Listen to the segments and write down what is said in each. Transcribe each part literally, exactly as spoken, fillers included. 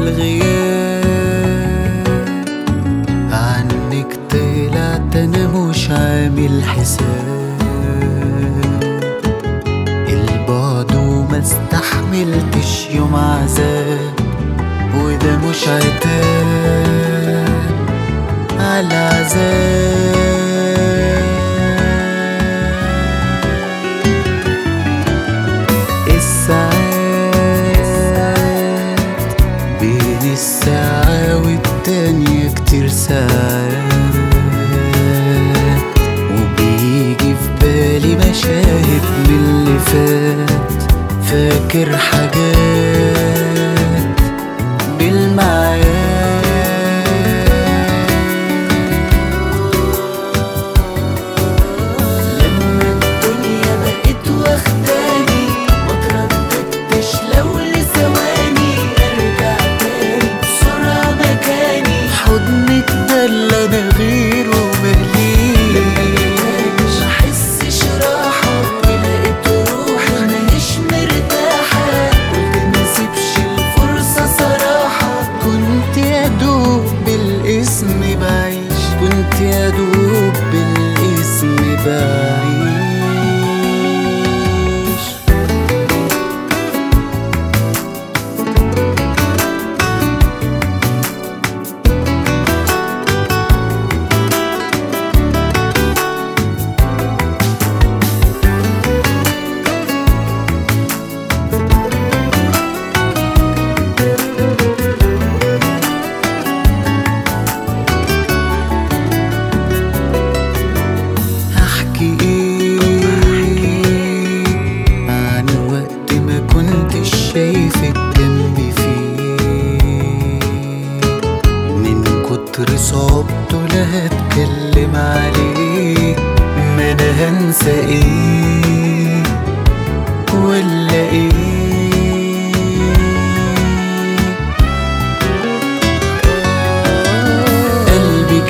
الغياب عنك طلعت انا مش عامل حساب البعد وما استحملتش يوم عذاب وده مش عتاب على عذاب. الساعات بين الساعة والتانية كتير ساعات وبيجي في بالي مشاهد من اللي فات فاكر حاجات بالمعاد لما الدنيا بقت واخداني مترددتش لو لثواني ارجع تاني بسرعة مكاني حضنك ده اللي انا غيره مليش مححسش راحة ولقيت روحي ماهيش مرتاحة قلت مسيبش الفرصة صراحة كنت يا دوب بالاسم بعيش كنت يا دوب بالاسم بعيش. احكي ايه عن وقت ما كنتش شايفك جنبي فيه من كتر صعوبته لا هتكلم عليه ما انا هنسى ايه ولا ايه. قلبي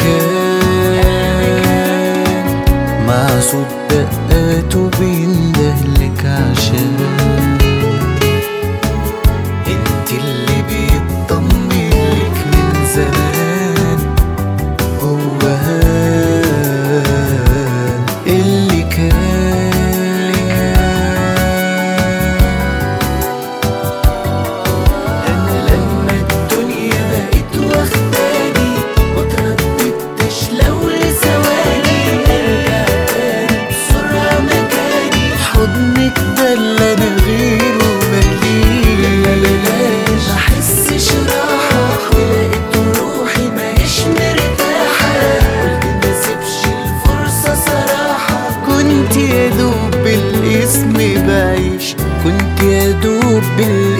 كان مع صوت دقاته بيندهلك عشان انت اللي بيطمنلك من زمان هو اللي كان. انا لما الدنيا بقت واخداني مترددتش لو لثواني ارجع تاني بسرعة مكاني حضنك ده اللي انا غيره مليش مححسش راحة ولقيت روحي ماهيش مرتاحة قلت مسيبش الفرصة صراحة كنت يا دوب بالاسم بعيش كنت يا دوب بالاسم